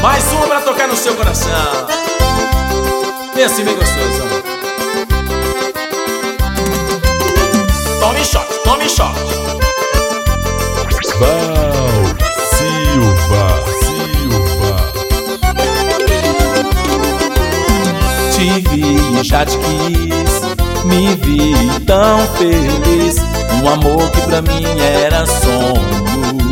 Mais uma pra tocar no seu coração. Vem assim, bem gostoso. Tome shot, tome shot. Val Silva. Te vi e já te quis, me vi tão feliz. Um amor que pra mim era sonho.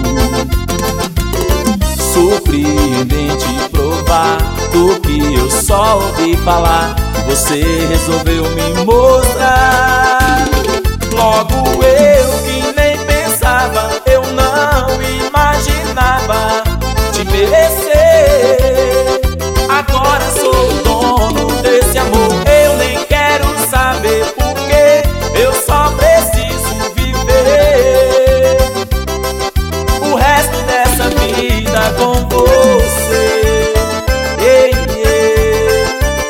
Surpreendente provar do que eu só ouvi falar. Você resolveu me mostrar. Logo eu que nem pensava, eu não imaginava te merecer. Agora sou o dono desse amor. Eu nem quero saber porquê, eu só preciso viver o resto dessa vida com você. Ei, ei,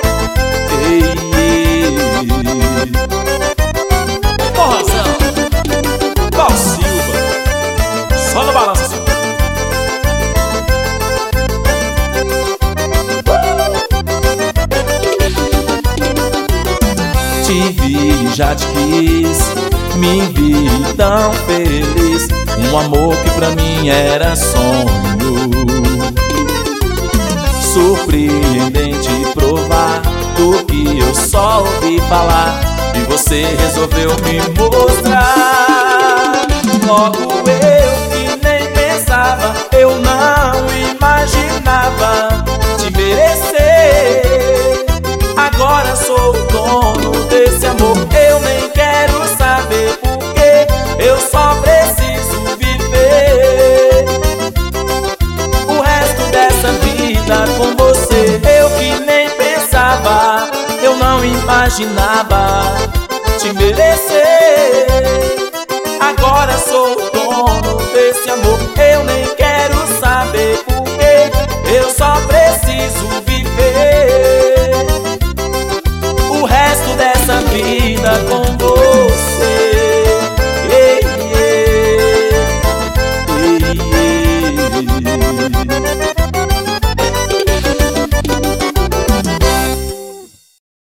ei, ei. Porrazão, Val Silva. Só no balanço, Silva. Te vi e já te quis, me vi tão feliz. Um amor que pra mim era sonho. Surpreendente provar do que eu só ouvi falar. E você resolveu me mostrar. Logo eu que nem pensava, eu não imaginava te merecer. Agora sou o dono desse amor. Eu nem quero saber porquê, eu só preciso viver o resto dessa vida com você. Eu que nem pensava, eu não imaginava te merecer. Agora sou o dono desse amor. Eu nem quero saber porquê, eu só preciso